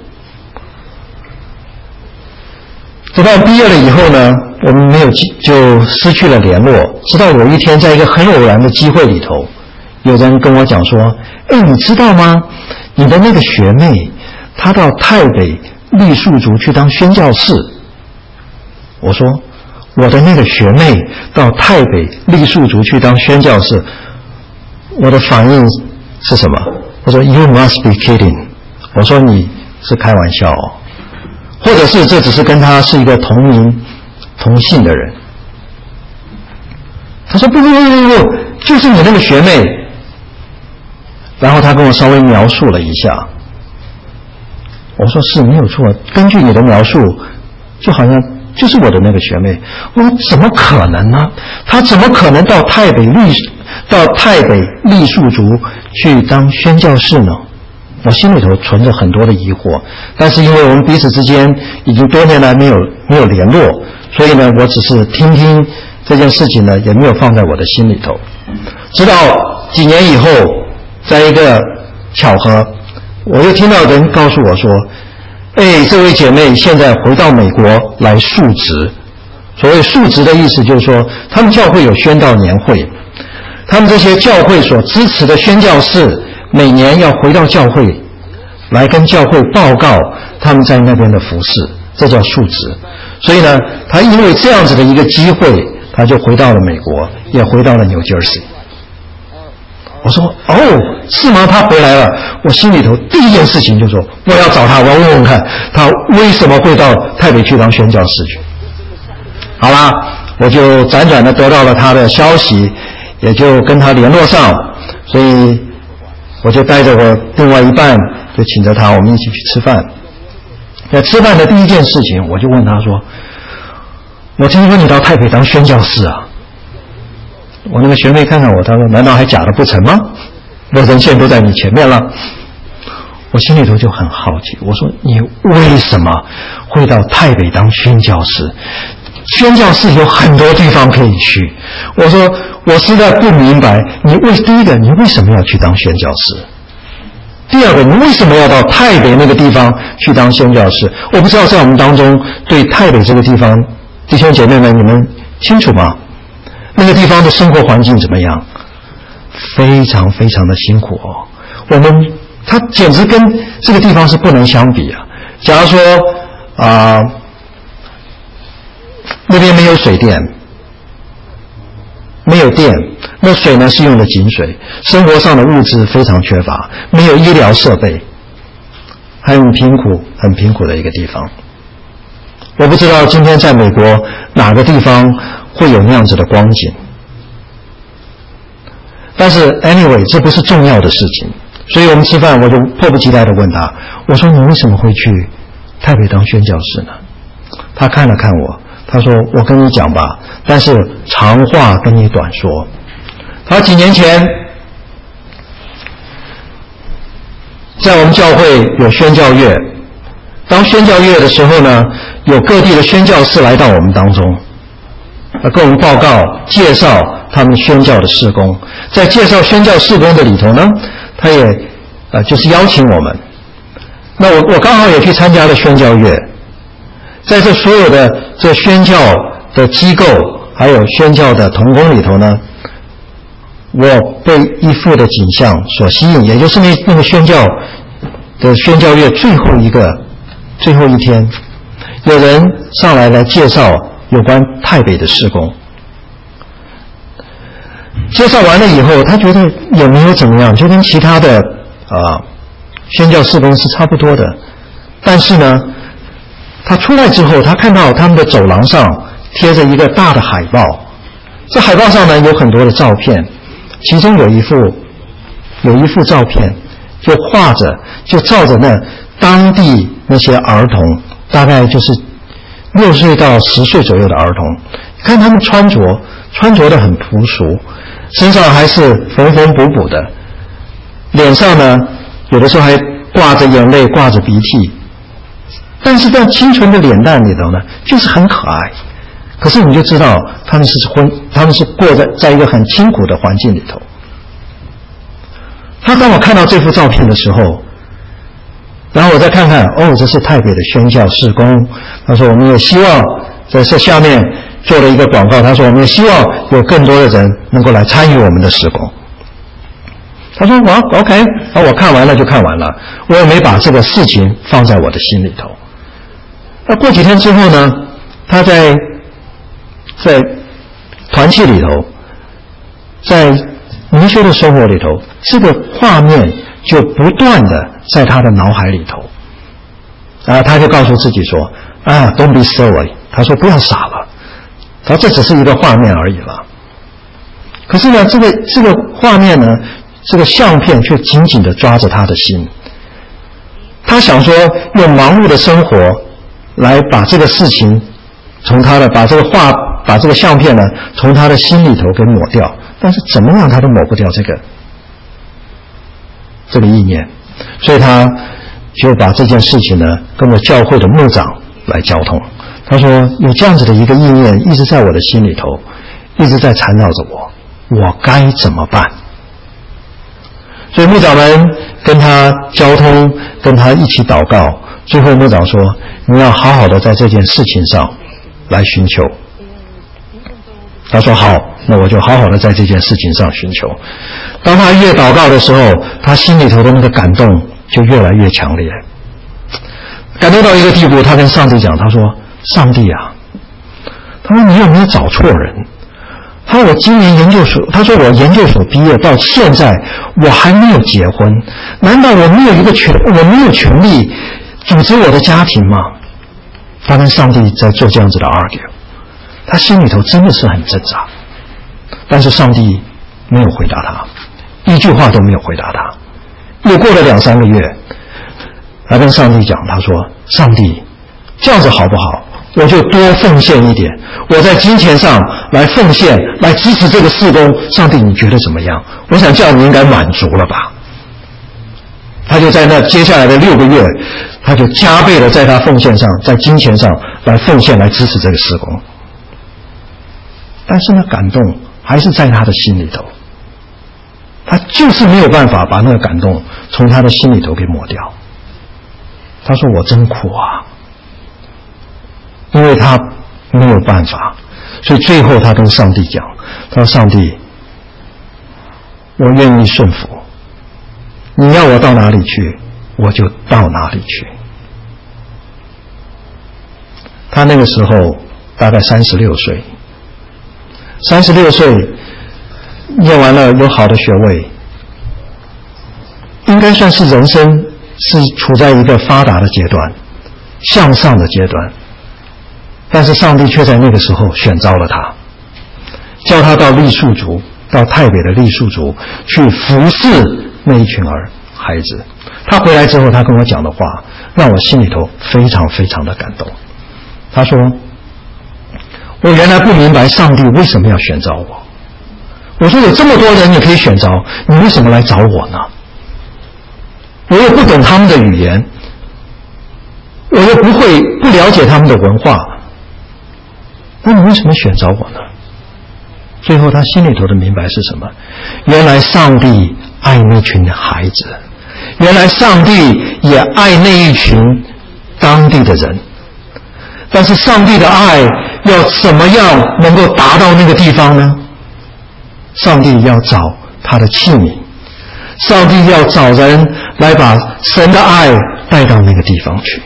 等到毕业了以后呢，我们没有就失去了联络。直到有一天，在一个很偶然的机会里头，有人跟我讲说：“哎，你知道吗？你的那个学妹，她到台北傈僳族去当宣教士。”我说：“我的那个学妹到台北傈僳族去当宣教士。”我的反应是什么？我说 You must be kidding。 我说你是开玩笑哦，或者是这只是跟他是一个同名同姓的人。他说不不不不不，就是你那个学妹。然后他跟我稍微描述了一下，我说是没有错，根据你的描述，就好像就是我的那个学妹。我说怎么可能呢？他怎么可能到台北傈到台北傈僳族去当宣教士呢？ 我心里头存着很多的疑惑，但是因为我们彼此之间已经多年来没有没有联络，所以呢，我只是听听这件事情呢，也没有放在我的心里头。直到几年以后，在一个巧合，我又听到人告诉我说，哎，这位姐妹现在回到美国来述职。所谓述职的意思就是说，他们教会有宣道年会，他们这些教会所支持的宣教士每年要回到教会来跟教会报告他们在那边的服事，这叫述职。所以呢，他因为这样子的一个机会，他就回到了美国，也回到了 New Jersey。我说哦，是吗？他回来了。我心里头第一件事情就说，我要找他，我要问问看他为什么会到台北去当宣教士去。好啦，我就辗转的得到了他的消息，也就跟他联络上，所以我就带着我另外一半，就请着他，我们一起去吃饭。在吃饭的第一件事情，我就问他说，我听说你到台北当宣教士啊。我那个学妹看看我，她说，难道还假的不成吗？我人线都在你前面了。我心里头就很好奇，我说你为什么会到台北当宣教士？宣教士有很多地方可以去。我说我实在不明白，你为第一个你为什么要去当宣教士？第二个，你为什么要到台北那个地方去当宣教士？我不知道在我们当中对台北这个地方，弟兄姐妹们，你们清楚吗？那个地方的生活环境怎么样？非常非常的辛苦哦。我们它简直跟这个地方是不能相比啊。假如说啊、呃，那边没有水电，没有电，那水呢是用的井水，生活上的物质非常缺乏，没有医疗设备，很贫苦很贫苦的一个地方。我不知道今天在美国哪个地方会有那样子的光景，但是 anyway 这不是重要的事情。所以我们吃饭，我就迫不及待地问他，我说你为什么会去台北当宣教士呢？他看了看我，他说我跟你讲吧，但是长话跟你短说。他几年前在我们教会有宣教月，当宣教月的时候呢，有各地的宣教士来到我们当中，跟我们报告介绍他们宣教的事工。在介绍宣教事工的里头呢，他也呃就是邀请我们。那我我刚好也去参加了宣教月，在这所有的这宣教的机构还有宣教的同工里头呢，我被一幅的景象所吸引，也就是那那个宣教的宣教月最后一个最后一天，有人上来来介绍有关台北的事工。介绍完了以后，他觉得也没有怎么样，就跟其他的啊宣教事工是差不多的。但是呢，他出来之后，他看到他们的走廊上贴着一个大的海报，这海报上呢有很多的照片，其中有一幅有一幅照片就画着就照着那当地那些儿童，大概就是六岁到十岁左右的儿童，看他们穿着穿着的很朴素，身上还是缝缝补补的，脸上呢有的时候还挂着眼泪挂着鼻涕，但是在清纯的脸蛋里头呢就是很可爱。可是你就知道他们是婚他们是过在在一个很清苦的环境里头。他当我看到这幅照片的时候，然后我再看看，哦，这是台北的宣教事工。他说我们也希望在这下面做了一个广告，他说我们也希望有更多的人能够来参与我们的事工。他说哇 OK， 那我看完了就看完了，我也没把这个事情放在我的心里头。那过几天之后呢，他在在团契里头，在灵修的生活里头，这个画面就不断的在他的脑海里头，然后他就告诉自己说啊 don't be silly， 他说不要傻了，他说这只是一个画面而已了。可是呢这个这个画面呢，这个相片却紧紧地抓着他的心。他想说用忙碌的生活来把这个事情从他的把这个画把这个相片呢从他的心里头给抹掉，但是怎么样他都抹不掉这个这个意念。 所以他就把这件事情呢跟我教会的牧长来交通。他说有这样子的一个意念一直在我的心里头，一直在缠绕着我，我该怎么办？所以牧长们跟他交通，跟他一起祷告，最后牧长说你要好好的在这件事情上来寻求。他说好，那我就好好的在这件事情上寻求。当他越祷告的时候，他心里头的那个感动就越来越强烈，感动到一个地步，他跟上帝讲，他说上帝啊，他说你有没有找错人？他说我今年研究所，他说我研究所毕业到现在我还没有结婚，难道我没有一个权，我没有权利组织我的家庭吗？他跟上帝在做这样子的 argue， 他心里头真的是很挣扎，但是上帝没有回答他，一句话都没有回答他。又过了两三个月，他跟上帝讲，他说上帝这样子好不好，我就多奉献一点，我在金钱上来奉献，来支持这个事工，上帝你觉得怎么样？我想这样你应该满足了吧。他就在那接下来的六个月，他就加倍的在他奉献上，在金钱上来奉献，来支持这个事工。但是那感动还是在他的心里头，他就是没有办法把那个感动从他的心里头给抹掉。他说我真苦啊，因为他没有办法，所以最后他跟上帝讲，他说上帝，我愿意顺服，你要我到哪里去我就到哪里去。他那个时候大概三十六岁，三十六岁念完了有好的学位，应该算是人生是处在一个发达的阶段，向上的阶段，但是上帝却在那个时候选召了他，叫他到傈僳族，到泰北的傈僳族去服侍那一群儿孩子。他回来之后，他跟我讲的话让我心里头非常非常的感动。他说我原来不明白上帝为什么要选召我，我说有这么多人你可以选召，你为什么来找我呢？我又不懂他们的语言，我又不会不了解他们的文化，那你为什么选召我呢？最后他心里头的明白是什么？原来上帝爱那群孩子，原来上帝也爱那一群当地的人，但是上帝的爱要怎么样能够达到那个地方呢？上帝要找他的器皿，上帝要找人来把神的爱带到那个地方去。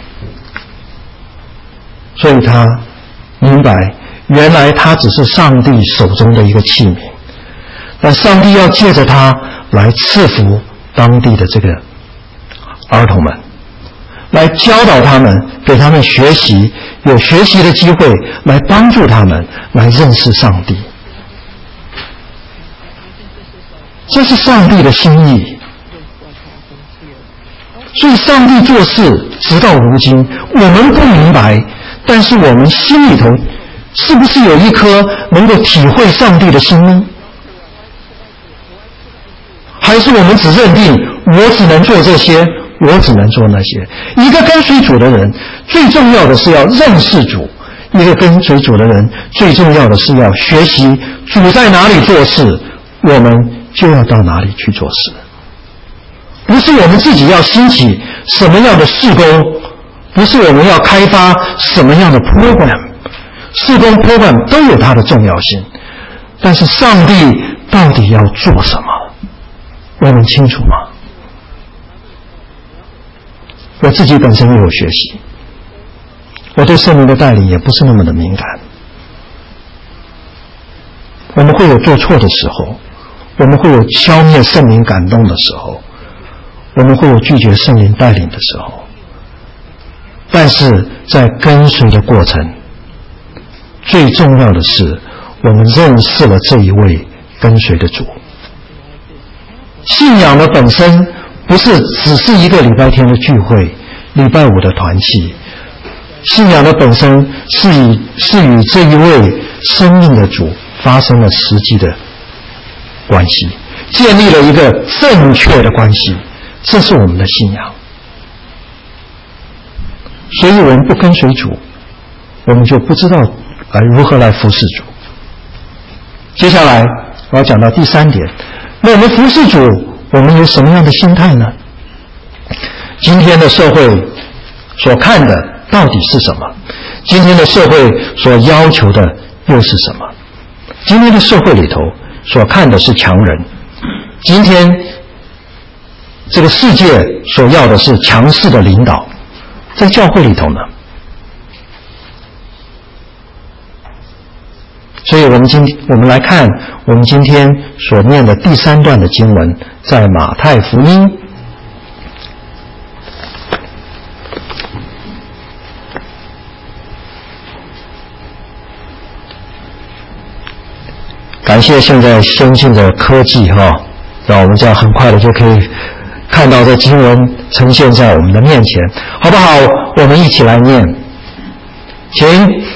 所以他明白原来他只是上帝手中的一个器皿，但上帝要借着他来赐福当地的这个儿童们，来教导他们，给他们学习，有学习的机会，来帮助他们来认识上帝。这是上帝的心意。所以上帝做事直到如今我们不明白，但是我们心里头是不是有一颗能够体会上帝的心呢？还是我们只认定我只能做这些，我只能做那些？一个跟随主的人最重要的是要认识主，一个跟随主的人最重要的是要学习主在哪里做事，我们就要到哪里去做事。不是我们自己要兴起什么样的事工，不是我们要开发什么样的 program， 事工 program 都有它的重要性，但是上帝到底要做什么，我们清楚吗？我自己本身也有学习，我对圣灵的带领也不是那么的敏感。我们会有做错的时候，我们会有消灭圣灵感动的时候，我们会有拒绝圣灵带领的时候，但是在跟随的过程，最重要的是我们认识了这一位跟随的主。信仰的本身不是只是一个礼拜天的聚会，礼拜五的团契，信仰的本身是与是与这一位生命的主发生了实际的关系，建立了一个正确的关系， 这是我们的信仰。所以我们不跟随主，我们就不知道来如何来服侍主。接下来我要讲到第三点，那我们服侍主，我们有什么样的心态呢？今天的社会所看的到底是什么？今天的社会所要求的又是什么？今天的社会里头所看的是强人，今天这个世界所要的是强势的领导，在教会里头呢？所以我们今我们来看我们今天所念的第三段的经文，在马太福音感谢现在先进的科技哈，让我们这样很快的就可以看到这经文呈现在我们的面前，好不好？我们一起来念，请。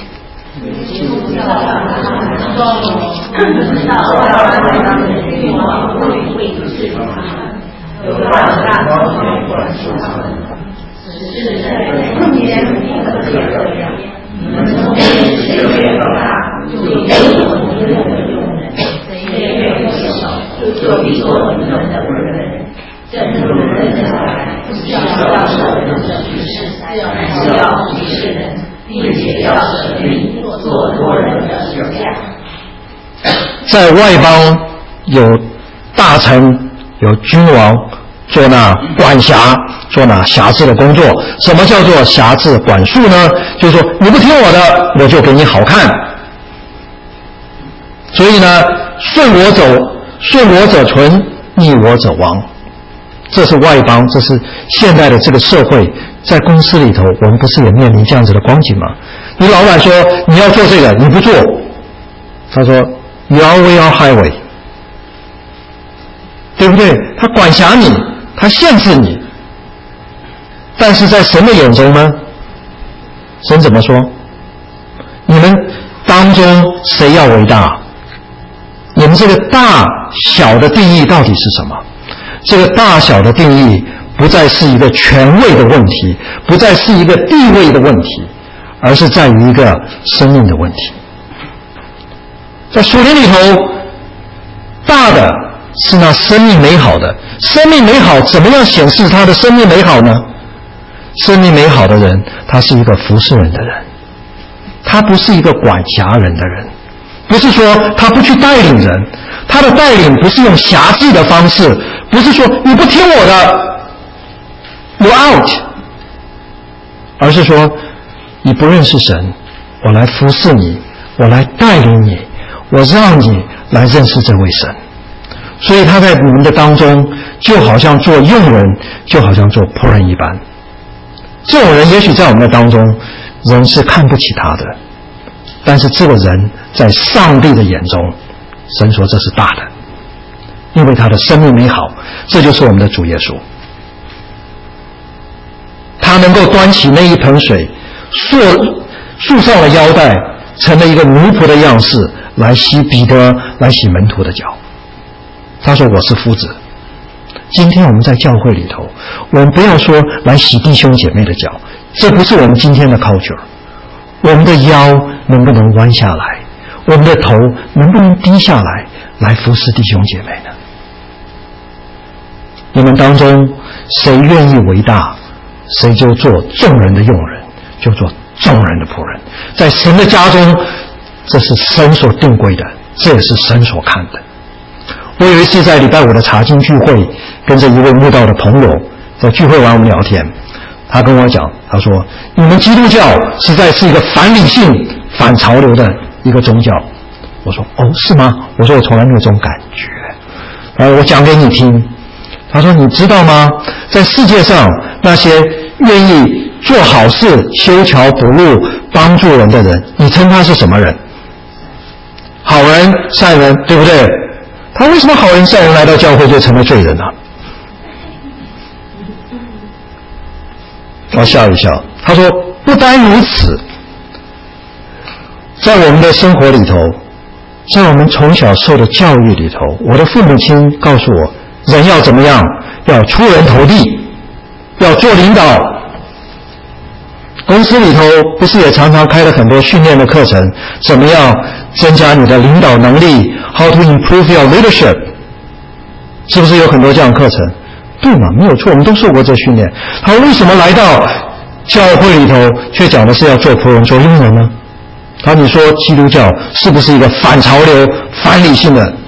就必做你们的仆人，正如人的来，不是要受人的指示，乃是要服侍人，并且要舍命做多人的使者。 在外邦有大臣有君王做那管辖做那辖制的工作。什么叫做辖制管束呢？就是说你不听我的，我就给你好看。所以呢，顺我走顺我者存，逆我者亡。这是外邦，这是现代的这个社会。在公司里头，我们不是也面临这样子的光景吗？你老板说你要做这个，你不做，他说 Your way or highway， 对不对？他管辖你，他限制你。但是在神的眼中呢，神怎么说？你们当中谁要为大？你们这个大小的定义到底是什么？这个大小的定义不再是一个权位的问题，不再是一个地位的问题，而是在于一个生命的问题。在属灵里头，大的是那生命美好的。生命美好怎么样显示他的生命美好呢？生命美好的人，他是一个服侍人的人，他不是一个管辖人的人。不是说他不去带领人，他的带领不是用辖制的方式，不是说你不听我的 you out， 而是说你不认识神，我来服侍你，我来带领你，我让你来认识这位神。所以他在你们的当中就好像做佣人，就好像做仆人一般。这种人也许在我们的当中人是看不起他的，但是这个人在上帝的眼中，神说这是大的，因为他的生命美好。这就是我们的主耶稣，他能够端起那一盆水，束束上了腰带，成了一个奴仆的样式，来洗彼得，来洗门徒的脚。他说我是夫子。今天我们在教会里头，我们不要说来洗弟兄姐妹的脚，这不是我们今天的 culture。我们的腰能不能弯下来？我们的头能不能低下来，来服侍弟兄姐妹呢？你们当中谁愿意为大，谁就做众人的用人，就做众人的仆人。在神的家中，这是神所定规的，这也是神所看的。我有一次在礼拜五的查经聚会，跟着一位慕道的朋友在聚会完我们聊天，他跟我讲，他说你们基督教实在是一个反理性反潮流的一个宗教。我说哦，是吗？我说我从来没有这种感觉。然后我讲给你听。他说你知道吗，在世界上那些愿意做好事修桥补路帮助人的人，你称他是什么人？好人善人，对不对？他为什么好人善人来到教会就成了罪人呢？我笑一笑，他说不单如此，在我们的生活里头，在我们从小受的教育里头，我的父母亲告诉我，人要怎么样？ 要出人头地，要做领导。公司里头不是也常常开了很多训练的课程，怎么样增加你的领导能力 How to improve your leadership， 是不是有很多这样的课程？对嘛，没有错，我们都受过这训练。他为什么来到教会里头却讲的是要做仆人做佣人呢？他你说基督教是不是一个反潮流反理性的？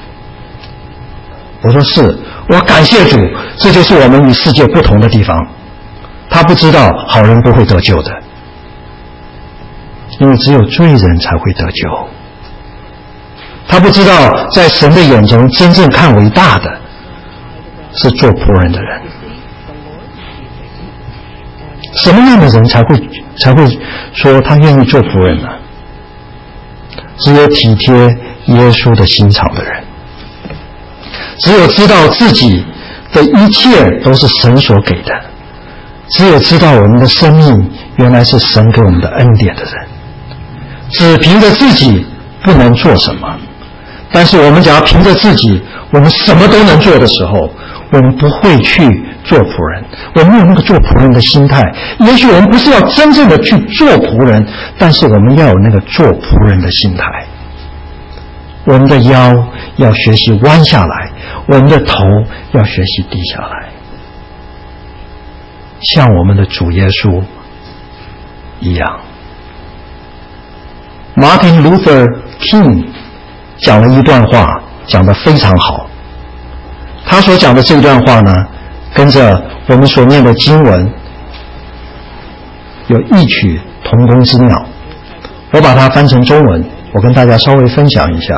我说是，我感谢主，这就是我们与世界不同的地方。他不知道好人不会得救的，因为只有罪人才会得救。他不知道在神的眼中真正看为大的是做仆人的人。什么样的人才会才会说他愿意做仆人呢？只有体贴耶稣的心肠的人，只有知道自己的一切都是神所给的，只有知道我们的生命原来是神给我们的恩典的人，只凭着自己不能做什么，但是我们只要凭着自己我们什么都能做的时候，我们不会去做仆人，我们有那个做仆人的心态。也许我们不是要真正的去做仆人，但是我们要有那个做仆人的心态。我们的腰要学习弯下来，我们的头要学习低下来，像我们的主耶稣一样。Martin Luther King 讲了一段话，讲得非常好。他所讲的这段话呢，跟着我们所念的经文有异曲同工之妙。我把它翻成中文，我跟大家稍微分享一下。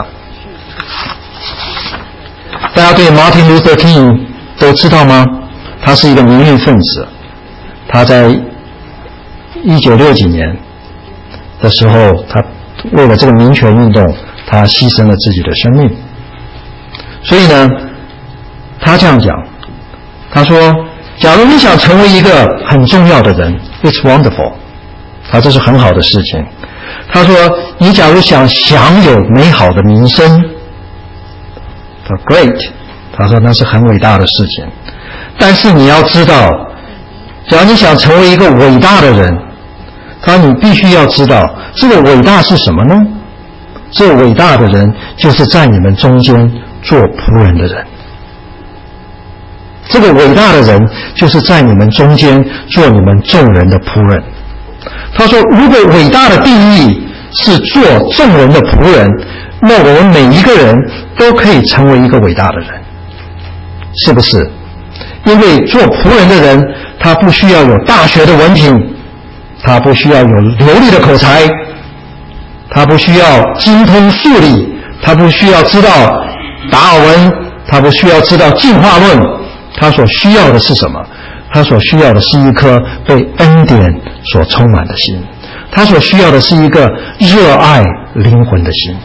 大家对 Martin Luther King 都知道吗？他是一个民运分子，他在一九六几年的时候，他为了这个民权运动，他牺牲了自己的生命。所以呢，他这样讲，他说假如你想成为一个很重要的人 It's wonderful， 他这是很好的事情。他说你假如想享有美好的名声，他说 Great， 他说那是很伟大的事情。但是你要知道，假如你想成为一个伟大的人，他说你必须要知道这个伟大是什么呢？这个伟大的人就是在你们中间做仆人的人。这个伟大的人就是在你们中间做你们众人的仆人。他说如果伟大的定义是做众人的仆人，那我们每一个人都可以成为一个伟大的人，是不是？因为做仆人的人，他不需要有大学的文凭，他不需要有流利的口才，他不需要精通数理，他不需要知道达尔文，他不需要知道进化论，他所需要的是什么？他所需要的是一颗被恩典所充满的心，他所需要的是一个热爱灵魂的心。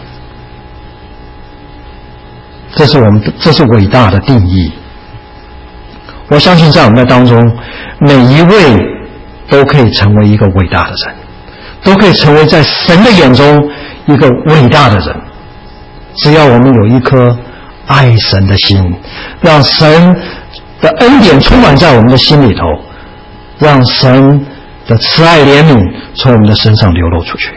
这是我们这是伟大的定义。我相信在我们的当中，每一位都可以成为一个伟大的人，都可以成为在神的眼中一个伟大的人。只要我们有一颗爱神的心，让神的恩典充满在我们的心里头，让神的慈爱怜悯从我们的身上流露出去。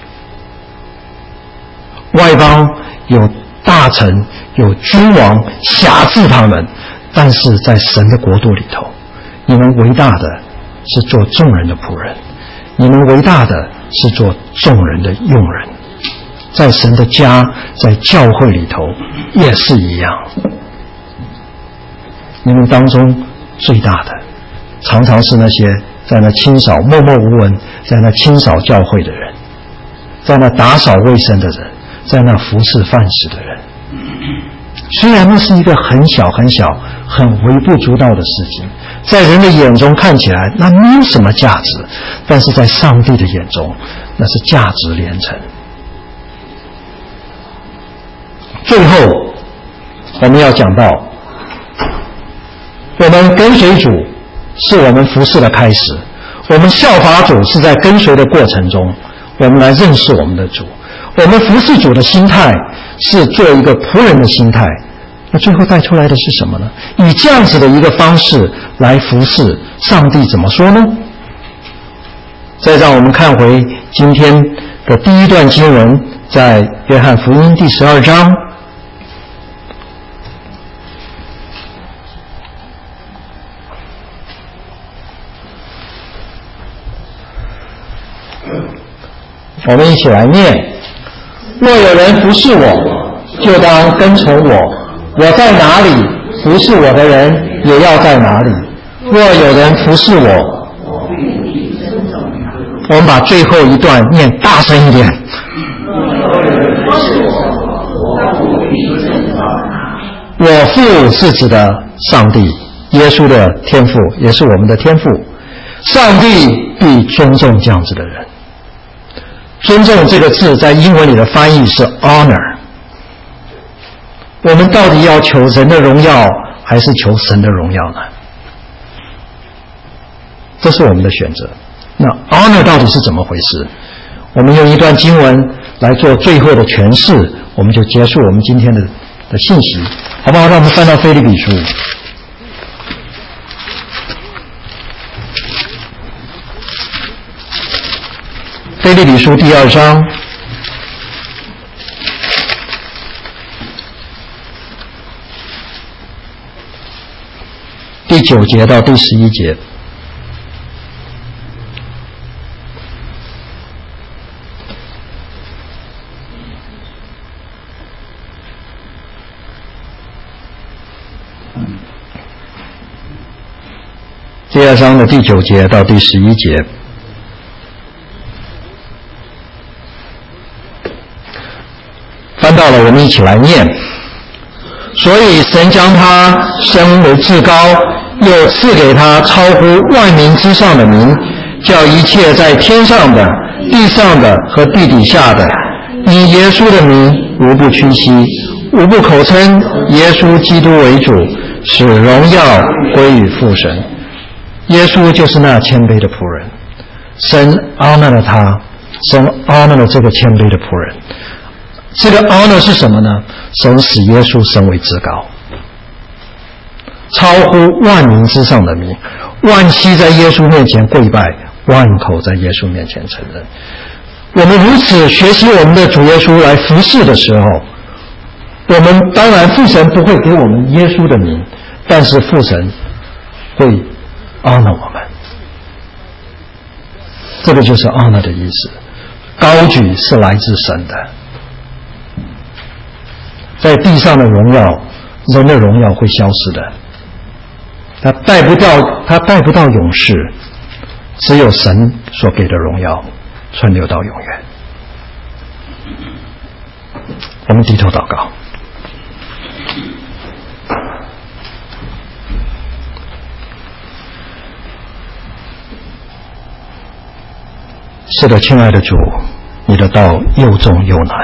外邦有大臣有君王辖制他们，但是在神的国度里头，你们伟大的是做众人的仆人，你们伟大的是做众人的用人。在神的家，在教会里头也是一样。你们当中最大的常常是那些在那清扫默默无闻，在那清扫教会的人，在那打扫卫生的人，在那服侍饭食的人。虽然那是一个很小很小很微不足道的事情，在人的眼中看起来那没有什么价值，但是在上帝的眼中那是价值连城。最后我们要讲到，我们跟随主是我们服侍的开始，我们效法主是在跟随的过程中我们来认识我们的主。我们服侍主的心态是做一个仆人的心态， 那最后带出来的是什么呢？以这样子的一个方式来服侍上帝，怎么说呢？再让我们看回今天的第一段经文，在约翰福音第十二章。我们一起来念：若有人服侍我，就当跟从我，我在哪里，服侍我的人也要在哪里。若有人服侍我，我们把最后一段念大声一点。我父是指的上帝，耶稣的天父，也是我们的天父。上帝必尊重这样子的人。尊重这个字在英文里的翻译是 honor。 我们到底要求人的荣耀还是求神的荣耀呢？这是我们的选择。那 honor 到底是怎么回事？我们用一段经文来做最后的诠释，我们就结束我们今天的的信息，好不好？让我们翻到腓立比书。腓立比书第二章第九节到第十一节。第二章的第九节到第十一节。翻到了，我们一起来念。所以神将他升为至高，又赐给他超乎万民之上的名，叫一切在天上的、地上的和地底下的，以耶稣的名无不屈膝，无不口称耶稣基督为主，使荣耀归于父神。耶稣就是那谦卑的仆人，神 honor 了他，神 honor 了这个谦卑的仆人。这个 honor 是什么呢？神使耶稣升为至高，超乎万民之上的名，万膝在耶稣面前跪拜，万口在耶稣面前承认。我们如此学习我们的主耶稣来服侍的时候，我们当然父神不会给我们耶稣的名，但是父神会 honor 我们。这个就是 honor 的意思，高举是来自神的。在地上的荣耀，人的荣耀会消失的，他带不到他带不到永世，只有神所给的荣耀存留到永远。我们低头祷告。是的，亲爱的主，你的道又重又难，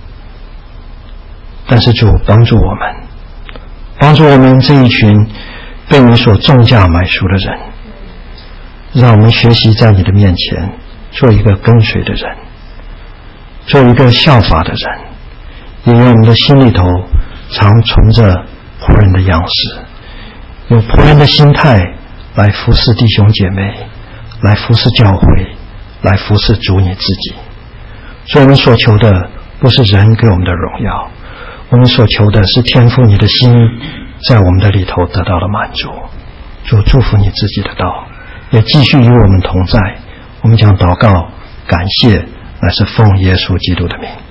但是主帮助我们，帮助我们这一群被你所重价买赎的人，让我们学习在你的面前做一个跟随的人，做一个效法的人，也让我们的心里头常存着仆人的样式，用仆人的心态来服侍弟兄姐妹，来服侍教会，来服侍主你自己。所以我们所求的不是人给我们的荣耀，我们所求的是天父你的心在我们的里头得到了满足。主祝福你自己的道，也继续与我们同在。我们将祷告感谢，乃是奉耶稣基督的名。